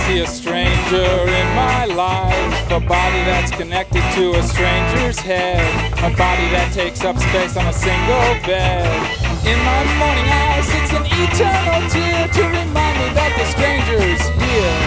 see a stranger in my life, a body that's connected to a stranger's head, a body that takes up space on a single bed. In my morning eyes, it's an eternal tear to remind me that the stranger's here.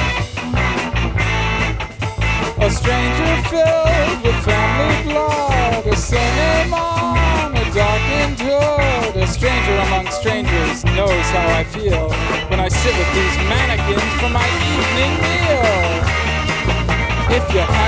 A stranger filled with family blood, a surname on a darkened hood. A stranger among strangers knows how I feel when I sit with these mannequins for my evening meal. If you